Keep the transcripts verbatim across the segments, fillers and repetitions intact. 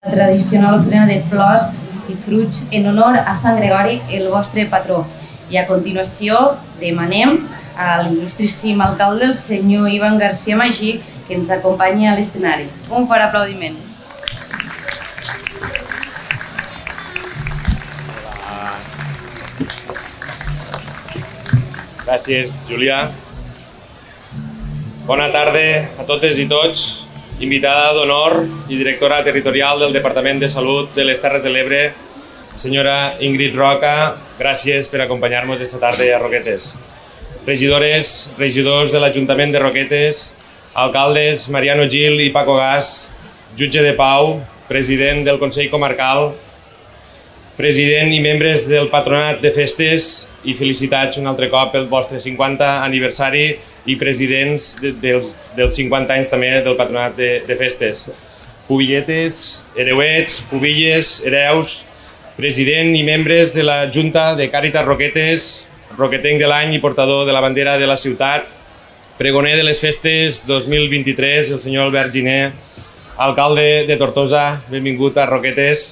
La tradicional ofrena de flors i fruits en honor a Sant Gregori, el vostre patró. I a continuació demanem a l'il·lustríssim alcalde, el senyor Ivan García Magí, que ens acompanyi a l'escenari. Un fort aplaudiment. Gràcies, Julià. Bona tarda a totes i tots. Invitada d'honor i directora territorial del Departament de Salut de les Terres de l'Ebre, senyora Ingrid Roca, gràcies per acompanyar-nos esta tarda a Roquetes. Regidores, regidors de l'Ajuntament de Roquetes, alcaldes Mariano Gil i Paco Gas, jutge de pau, president del Consell Comarcal, president i membres del Patronat de Festes, i felicitats un altre cop pel vostre cinquanta aniversari i presidents de, dels, dels cinquanta anys també del Patronat de, de Festes. Pubilletes, hereuets, pubilles, hereus, president i membres de la Junta de Càritas Roquetes, roquetenc de l'any i portador de la bandera de la ciutat, pregoner de les festes dos mil vint-i-tres, el senyor Albert Giner, alcalde de Tortosa, benvingut a Roquetes,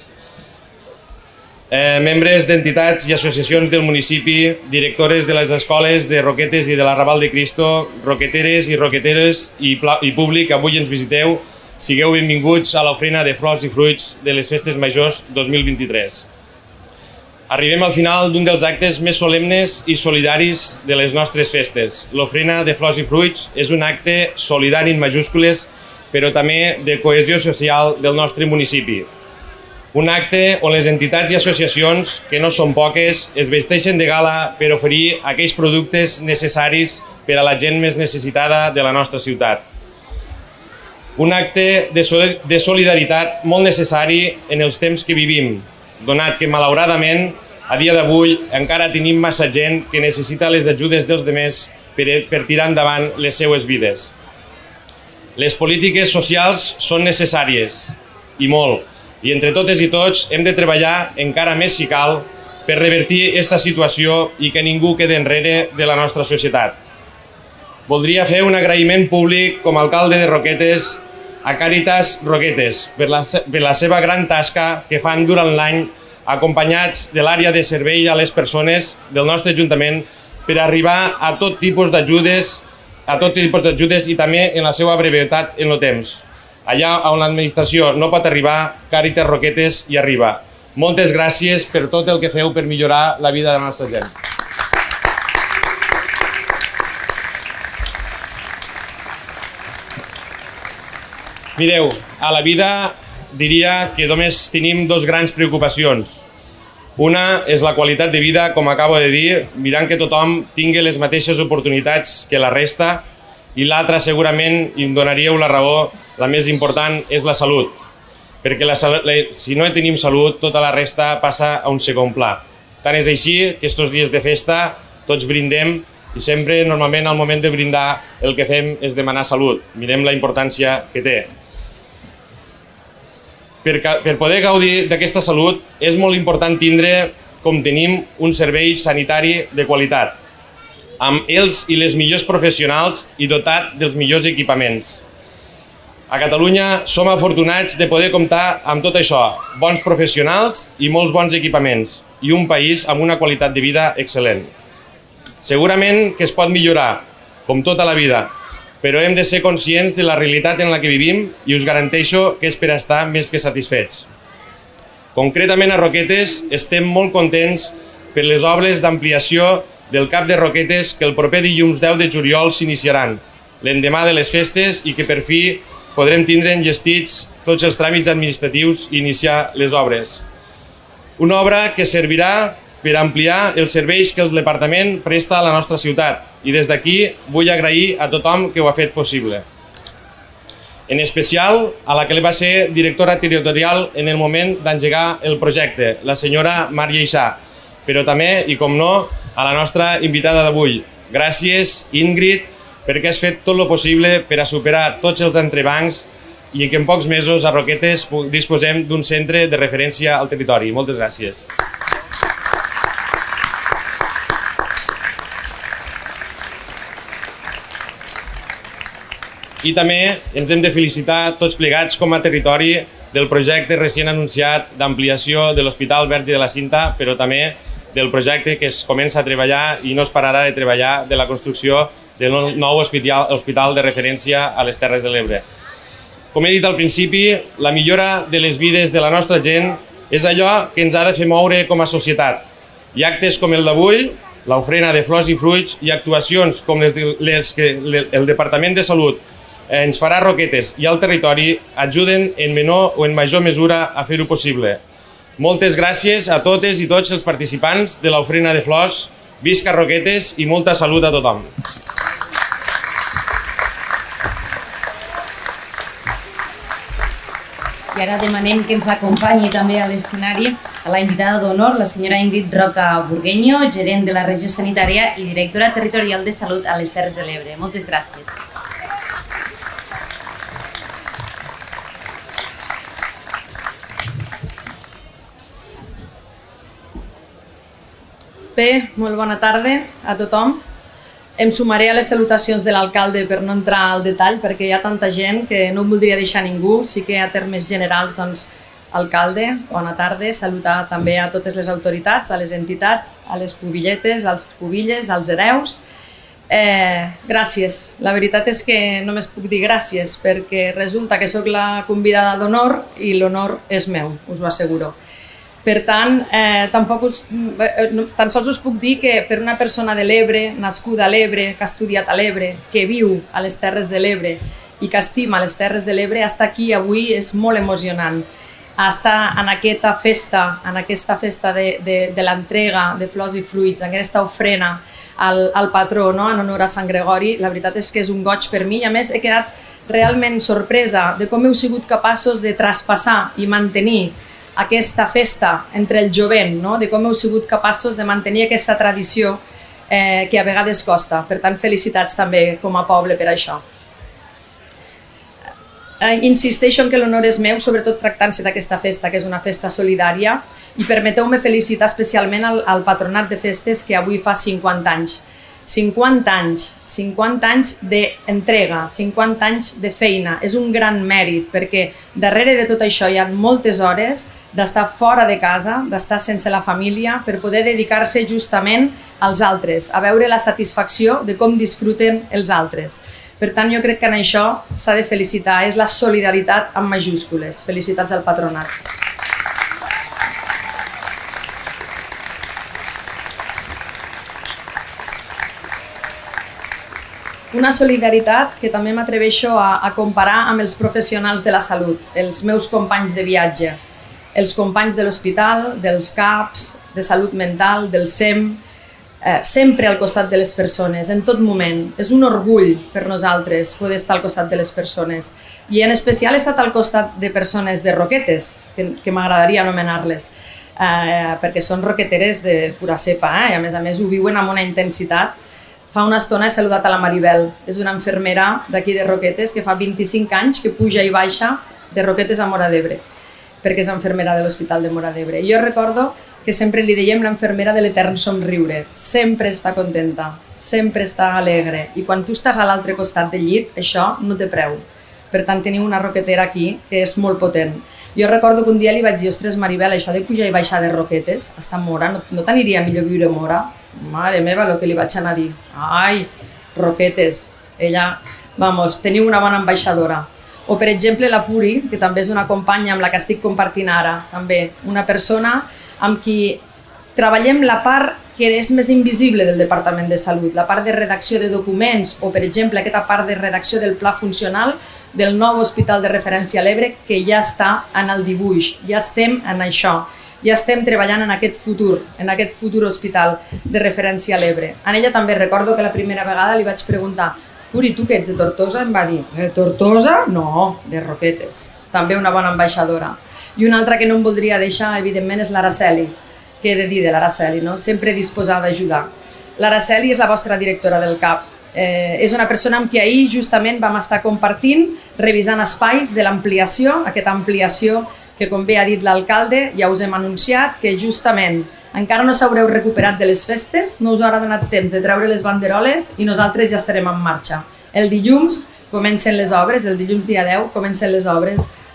eh, membres d'entitats i associacions del municipi, directores de les escoles de Roquetes i de l'Arrabal de Cristo, roqueteres i roqueteres i, i públic, avui ens visiteu, sigueu benvinguts a l'ofrena de flors i fruits de les festes majors dos mil vint-i-tres. Arribem al final d'un dels actes més solemnes i solidaris de les nostres festes. L'ofrena de flors i fruits és un acte solidari en majúscules, però també de cohesió social del nostre municipi. Un acte on les entitats i associacions, que no són poques, es vesteixen de gala per oferir aquells productes necessaris per a la gent més necessitada de la nostra ciutat. Un acte de solidaritat molt necessari en els temps que vivim, donat que, malauradament, a dia d'avui encara tenim massa gent que necessita les ajudes dels demés per, per tirar endavant les seues vides. Les polítiques socials són necessàries, i molt, i entre totes i tots hem de treballar encara més si cal per revertir aquesta situació i que ningú quede enrere de la nostra societat. Voldria fer un agraïment públic com a alcalde de Roquetes a Càritas Roquetes per la, per la seva gran tasca que fan durant l'any acompanyats de l'àrea de servei a les persones del nostre Ajuntament per arribar a tot tipus d'ajudes a tot tipus d'ajudes i també en la seva brevetat en el temps. Allà on l'administració no pot arribar, Càritas Roquetes hi arriba. Moltes gràcies per tot el que feu per millorar la vida de la nostra gent. Mireu, a la vida diria que només tenim dos grans preocupacions. Una és la qualitat de vida, com acabo de dir, mirant que tothom tingui les mateixes oportunitats que la resta, i l'altra segurament, i em donaríeu la raó, la més important és la salut, perquè la, la, si no tenim salut, tota la resta passa a un segon pla. Tant és així que aquests dies de festa tots brindem i sempre, normalment, al moment de brindar, el que fem és demanar salut. Mirem la importància que té. Per, per poder gaudir d'aquesta salut és molt important tindre, com tenim, un servei sanitari de qualitat, amb els i les millors professionals i dotat dels millors equipaments. A Catalunya som afortunats de poder comptar amb tot això, bons professionals i molts bons equipaments, i un país amb una qualitat de vida excel·lent. Segurament que es pot millorar, com tota la vida, però hem de ser conscients de la realitat en la que vivim i us garanteixo que és per estar més que satisfets. Concretament a Roquetes estem molt contents per les obres d'ampliació del Cap de Roquetes que el proper dilluns deu de juliol s'iniciaran, l'endemà de les festes, i que per fi podrem tindre enllestits tots els tràmits administratius i iniciar les obres. Una obra que servirà per ampliar els serveis que el Departament presta a la nostra ciutat, i des d'aquí vull agrair a tothom que ho ha fet possible. En especial a la que va ser directora territorial en el moment d'engegar el projecte, la senyora Maria Ixà, però també, i com no, a la nostra invitada d'avui. Gràcies, Ingrid, perquè has fet tot el possible per a superar tots els entrebancs i que en pocs mesos a Roquetes disposem d'un centre de referència al territori. Moltes gràcies. I també ens hem de felicitar tots plegats com a territori del projecte recient anunciat d'ampliació de l'Hospital Verge de la Cinta, però també del projecte que es comença a treballar i no es pararà de treballar de la construcció del nou hospital, hospital de referència a les Terres de l'Ebre. Com he dit al principi, la millora de les vides de la nostra gent és allò que ens ha de fer moure com a societat. I actes com el d'avui, l'ofrena de flors i fruits i actuacions com les, de, les que el Departament de Salut ens farà Roquetes i al territori ajuden en menor o en major mesura a fer-ho possible. Moltes gràcies a totes i tots els participants de l'ofrena de flors. Visca Roquetes i molta salut a tothom. I ara demanem que ens acompanyi també a l'escenari a la invitada d'honor, la senyora Ingrid Roca Burgueño, gerent de la regió sanitària i directora territorial de salut a les Terres de l'Ebre. Moltes gràcies. Bé, molt bona tarda a tothom. Em sumaré a les salutacions de l'alcalde per no entrar al detall perquè hi ha tanta gent que no em voldria deixar ningú. Sí que a termes generals, doncs, alcalde, bona tarda, salutar també a totes les autoritats, a les entitats, a les pubilletes, als pubilles, als hereus. Eh, gràcies. La veritat és que només puc dir gràcies perquè resulta que sóc la convidada d'honor i l'honor és meu, us ho asseguro. Per tant, eh, tampoc us, eh, tan sols us puc dir que per una persona de l'Ebre, nascuda a l'Ebre, que ha estudiat a l'Ebre, que viu a les Terres de l'Ebre i que estima les Terres de l'Ebre, estar aquí avui és molt emocionant. Estar en aquesta festa, en aquesta festa de, de, de l'entrega de flors i fruits, en aquesta ofrena al, al patró, no? En honor a Sant Gregori, la veritat és que és un goig per mi i a més he quedat realment sorpresa de com heu sigut capaços de traspassar i mantenir aquesta festa entre el jovent, no? De com heu sigut capaços de mantenir aquesta tradició eh, que a vegades costa. Per tant, felicitats també com a poble per això. Eh, insisteixo en que l'honor és meu, sobretot tractant-se d'aquesta festa, que és una festa solidària, i permeteu-me felicitar especialment al, al Patronat de Festes, que avui fa cinquanta anys. cinquanta anys, cinquanta anys d'entrega, cinquanta anys de feina. És un gran mèrit perquè darrere de tot això hi ha moltes hores d'estar fora de casa, d'estar sense la família per poder dedicar-se justament als altres, a veure la satisfacció de com disfruten els altres. Per tant, jo crec que en això s'ha de felicitar, és la solidaritat amb majúscules. Felicitats al patronat. Una solidaritat que també m'atreveixo a, a comparar amb els professionals de la salut, els meus companys de viatge, els companys de l'hospital, dels C A Ps, de salut mental, del S E M, eh, sempre al costat de les persones, en tot moment. És un orgull per nosaltres poder estar al costat de les persones. I en especial he estat al costat de persones de Roquetes, que, que m'agradaria anomenar-les, eh, perquè són roqueteres de pura cepa, eh? I a més a més ho viuen amb una intensitat. Fa una estona he saludat a la Maribel, és una infermera d'aquí de Roquetes que fa vint-i-cinc anys que puja i baixa de Roquetes a Móra d'Ebre, perquè és infermera de l'Hospital de Móra d'Ebre. I jo recordo que sempre li dèiem l'infermera de l'etern somriure, sempre està contenta, sempre està alegre, i quan tu estàs a l'altre costat del llit, això no té preu. Per tant, teniu una roquetera aquí que és molt potent. Jo recordo que un dia li vaig dir, ostres Maribel, això de pujar i baixar de Roquetes, hasta Móra, no, no t'aniria millor viure a Móra? Mare meva, el que li vaig anar a dir. Ai, Roquetes, ella, vamos, teniu una bona ambaixadora. O, per exemple, la Puri, que també és una companya amb la que estic compartint ara, també una persona amb qui treballem la part que és més invisible del Departament de Salut, la part de redacció de documents o, per exemple, aquesta part de redacció del pla funcional del nou hospital de referència a l'Ebre, que ja està en el dibuix, ja estem en això. Ja estem treballant en aquest futur, en aquest futur hospital de referència a l'Ebre. En ella també recordo que la primera vegada li vaig preguntar, Puri, tu que ets de Tortosa? Em va dir, de Tortosa? No, de Roquetes. També una bona ambaixadora. I una altra que no em voldria deixar, evidentment, és l'Araceli. Què he de dir de l'Araceli, no? Sempre disposada a ajudar. L'Araceli és la vostra directora del C A P. Eh, és una persona amb qui ahir justament vam estar compartint, revisant espais de l'ampliació, aquesta ampliació que, com bé ha dit l'alcalde, ja us hem anunciat que justament encara no s'haureu recuperat de les festes, no us haurà donat temps de treure les banderoles i nosaltres ja estarem en marxa. El dilluns comencen les obres, el dilluns dia deu comencen les obres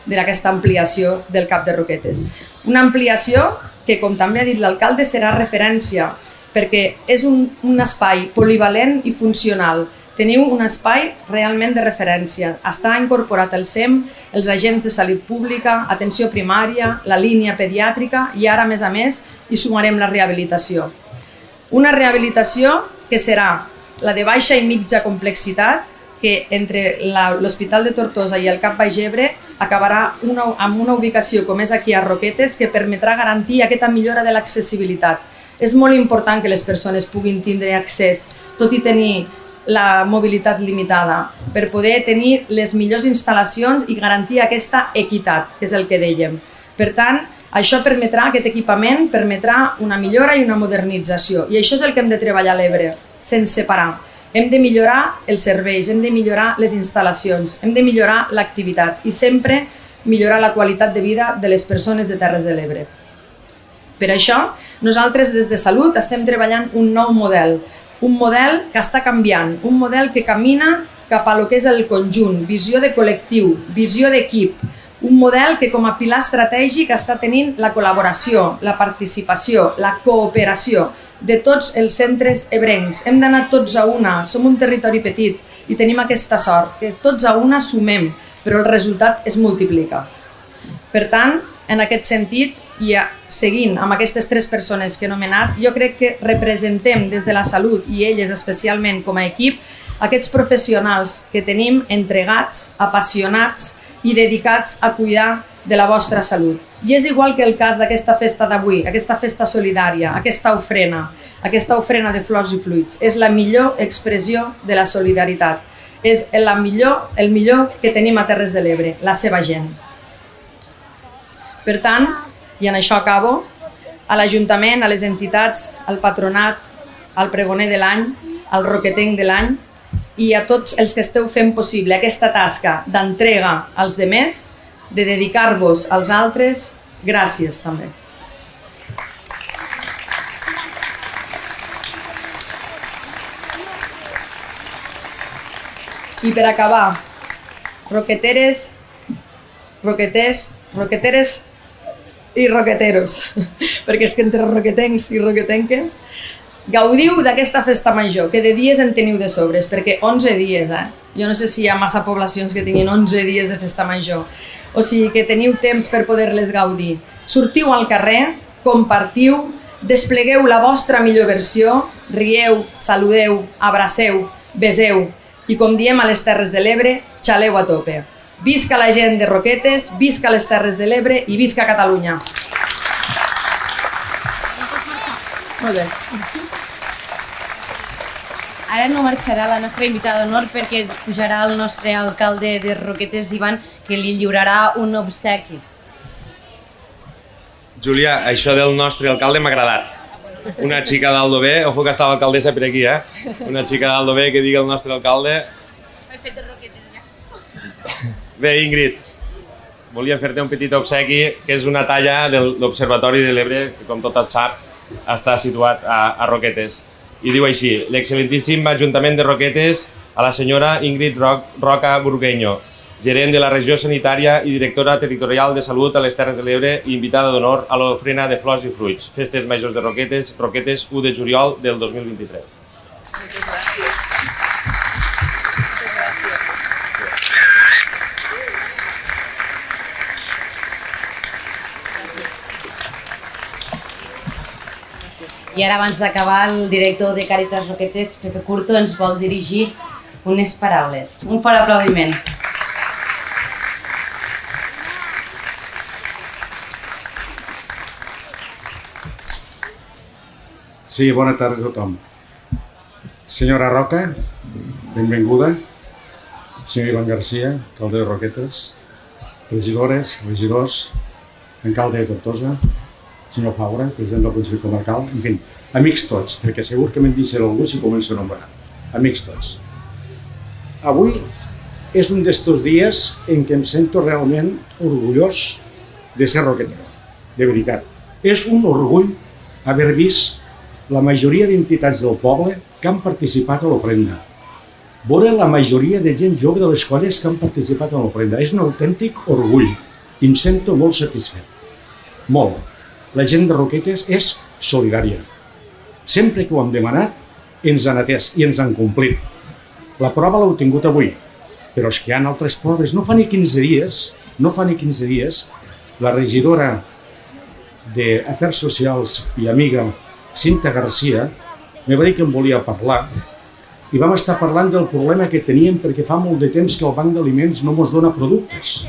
d'aquesta ampliació del CAP de Roquetes. Una ampliació que, com també ha dit l'alcalde, serà referència, perquè és un, un espai polivalent i funcional. Teniu un espai realment de referència. Està incorporat el S E M, els agents de salut pública, atenció primària, la línia pediàtrica i ara, a més a més, hi sumarem la rehabilitació. Una rehabilitació que serà la de baixa i mitja complexitat, que entre l'Hospital de Tortosa i el CAP Baix Ebre acabarà una, amb una ubicació com és aquí a Roquetes que permetrà garantir aquesta millora de l'accessibilitat. És molt important que les persones puguin tindre accés, tot i tenir la mobilitat limitada, per poder tenir les millors instal·lacions i garantir aquesta equitat, que és el que dèiem. Per tant, això permetrà, aquest equipament permetrà una millora i una modernització. I això és el que hem de treballar a l'Ebre, sense parar. Hem de millorar els serveis, hem de millorar les instal·lacions, hem de millorar l'activitat i sempre millorar la qualitat de vida de les persones de Terres de l'Ebre. Per això, nosaltres des de Salut estem treballant un nou model, un model que està canviant, un model que camina cap a lo que és el conjunt, visió de col·lectiu, visió d'equip, un model que com a pilar estratègic està tenint la col·laboració, la participació, la cooperació de tots els centres ebrencs. Hem d'anar tots a una, som un territori petit i tenim aquesta sort, que tots a una sumem, però el resultat es multiplica. Per tant, en aquest sentit, i seguint amb aquestes tres persones que he anomenat, jo crec que representem des de la salut i elles especialment com a equip aquests professionals que tenim entregats, apassionats i dedicats a cuidar de la vostra salut. I és igual que el cas d'aquesta festa d'avui, aquesta festa solidària, aquesta ofrena, aquesta ofrena de flors i fruits. És la millor expressió de la solidaritat. És la millor, el millor que tenim a Terres de l'Ebre, la seva gent. Per tant, i en això acabo, a l'Ajuntament, a les entitats, al patronat, al pregoner de l'any, al roquetenc de l'any i a tots els que esteu fent possible aquesta tasca d'entrega als demés, de dedicar-vos als altres, gràcies també. I per acabar, roqueteres, roqueters, roqueteres i roqueteros, perquè és que entre roquetencs i roquetenques gaudiu d'aquesta festa major, que de dies en teniu de sobres, perquè onze dies, eh? Jo no sé si hi ha massa poblacions que tinguin onze dies de festa major, o sigui que teniu temps per poder-les gaudir. Sortiu al carrer, compartiu, desplegueu la vostra millor versió, rieu, saludeu, abraceu, beseu i, com diem a les Terres de l'Ebre, xaleu a tope. Visca la gent de Roquetes, visca les Terres de l'Ebre i visca Catalunya. Molt bé. Ara no marxarà la nostra invitada d'honor perquè pujarà el nostre alcalde de Roquetes, Ivan, que li lliurarà un obsequi. Júlia, això del nostre alcalde m'ha agradat. Una xica d'Aldo B, ojo que està l'alcaldessa per aquí, eh? Una xica d'Aldo B que digui el nostre alcalde. M'he fet de Roquetes ja. Bé, Ingrid, volia fer-te un petit obsequi, que és una talla de l'Observatori de l'Ebre, que com tot et sap, està situat a, a Roquetes. I diu així: l'excel·lentíssim Ajuntament de Roquetes a la senyora Ingrid Roca Burgueño, gerent de la regió sanitària i directora territorial de salut a les Terres de l'Ebre i invitada d'honor a l'ofrena de flors i fruits. Festes Majors de Roquetes, Roquetes, u de juliol del dos mil vint-i-tres. Moltes gràcies. I ara, abans d'acabar, el director de Càritas Roquetes, Pepe Curto, ens vol dirigir unes paraules. Un fort aplaudiment. Sí, bona tarda a tothom. Senyora Roca, benvinguda. Senyor Ivan Garcia, alcalde de Roquetes, regidores, regidors, alcalde de Tortosa, senyor Faura, president del Consell Comarcal, en fi, amics tots, perquè segur que me'n deixaré algú si començo a nombrar. Amics tots. Avui és un d'estos dies en què em sento realment orgullós de ser roquetero, de veritat. És un orgull haver vist la majoria d'entitats del poble que han participat a l'ofrenda. Veure la majoria de gent jove de les colles que han participat a l'ofrenda. És un autèntic orgull. i em sento molt satisfet. Molt. La gent de Roquetes és solidària. Sempre que ho hem demanat, ens han atès i ens han complit. La prova l'heu tingut avui, però és que hi ha altres proves. No fa ni quinze dies, no fa ni quinze dies, la regidora d'Afers Socials i amiga Cinta Garcia me va dir que em volia parlar i vam estar parlant del problema que teníem perquè fa molt de temps que el Banc d'Aliments no ens dona productes.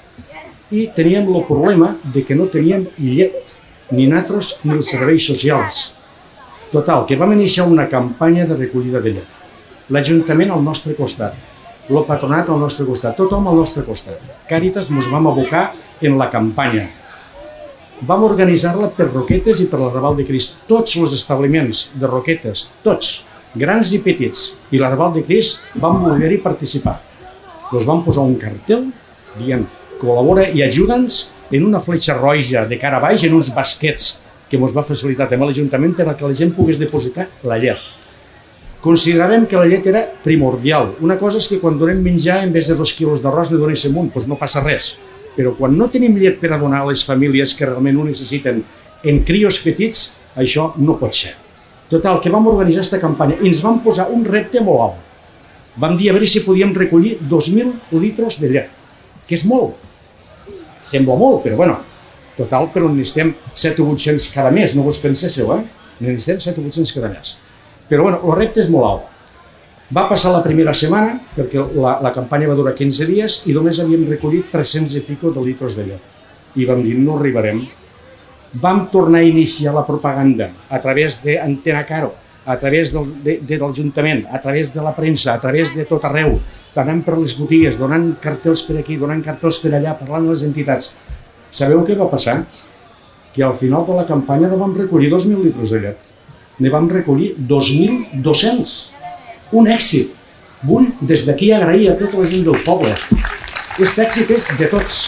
I teníem el problema de que no teníem llet, ni natros ni els serveis socials. Total, que vam iniciar una campanya de recollida de llet. L'Ajuntament al nostre costat, el Patronat al nostre costat, tothom al nostre costat. Càritas ens vam abocar en la campanya. Vam organitzar-la per Roquetes i per l'Arrabal de Crist. Tots els establiments de Roquetes, tots, grans i petits, i l'Arrabal de Crist vam voler-hi participar. Els vam posar un cartel dient col·labora i ajuda'ns en una fletxa roja de cara baix en uns basquets que ens va facilitar també l'Ajuntament perquè la gent pogués depositar la llet. Consideràvem que la llet era primordial. Una cosa és que quan donem menjar, en vez de dos quilos d'arròs, ne donéssim un, doncs no passa res. Però quan no tenim llet per a donar a les famílies que realment ho necessiten en crios petits, això no pot ser. Total, que vam organitzar aquesta campanya i ens vam posar un repte molt alt. Vam dir a veure si podíem recollir dos mil litres de llet, que és molt. Sembla molt, però bueno, total, però necessitem set o vuit-cents cada mes, no vos penséssiu, eh? Necessitem set o vuit-cents cada mes. Però bueno, el repte és molt alt. Va passar la primera setmana, perquè la, la campanya va durar quinze dies i només havíem recollit tres-cents i pico de litres de llet. I vam dir, no arribarem. Vam tornar a iniciar la propaganda a través d'Antena Caro, a través del, de, de l'Ajuntament, a través de la premsa, a través de tot arreu, anant per les botigues, donant cartells per aquí, donant cartells per allà, parlant amb les entitats. Sabeu què va passar? Que al final de la campanya no vam recollir dos mil litres de llet. Ne vam recollir dos mil dos-cents. Un èxit. Vull des d'aquí agrair a tota la gent del poble. Aquest èxit és de tots.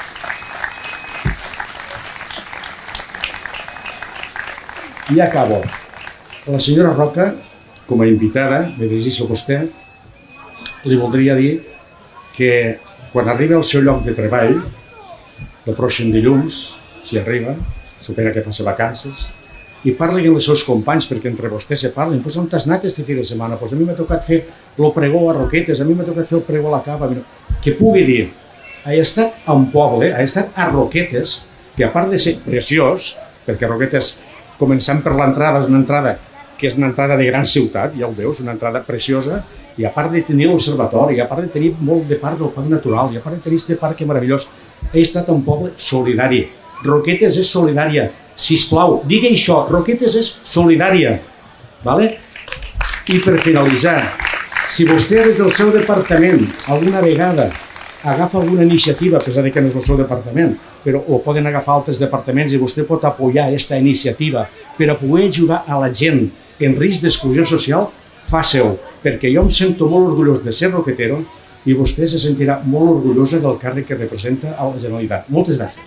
I acabo. La senyora Roca, com a invitada, me dirigeixo a vostè, li voldria dir que quan arriba al seu lloc de treball, el pròxim dilluns, si arriba, supera que faci vacances, i parli amb els seus companys, perquè entre vostès se parlen, doncs on t'has anat este fi de setmana? Doncs a mi m'ha tocat fer el pregó a Roquetes, a mi m'ha tocat fer el pregó a la Cava, que pugui dir, he estat a un poble, he estat a Roquetes, que a part de ser preciós, perquè Roquetes, començant per l'entrada, és una entrada que és una entrada de gran ciutat, ja ho veus, una entrada preciosa, i a part de tenir l'observatori, i a part de tenir molt de part del parc natural, i a part de tenir aquest parc meravellós, he estat a un poble solidari. Roquetes és solidària. Sisplau, digui això, Roquetes és solidària. Vale? I per finalitzar, si vostè des del seu departament alguna vegada agafa alguna iniciativa, a pesar que no és el seu departament, però ho poden agafar altres departaments i vostè pot apoyar aquesta iniciativa per a poder ajudar a la gent en risc d'exclusió social, faci-ho, perquè jo em sento molt orgullós de ser roquetero i vostè se sentirà molt orgullosa del càrrec que representa a la Generalitat. Moltes gràcies.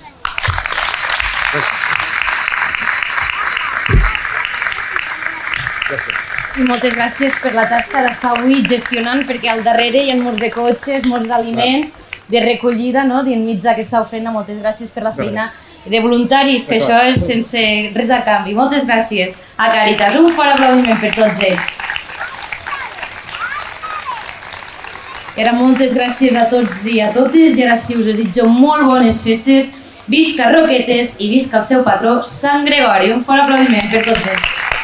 I moltes gràcies per la tasca d'estar avui gestionant, perquè al darrere hi ha molts de cotxes, molts d'aliments, de recollida, no? Enmig d'aquesta ofrena. Moltes gràcies per la feina de voluntaris, que això és sense res a canvi. Moltes gràcies a Càritas. Un fort aplaudiment per tots ells. I ara moltes gràcies a tots i a totes, i ara sí us desitjo molt bones festes. Visca Roquetes i visca el seu patró, Sant Gregori. Un fort aplaudiment per tots ells.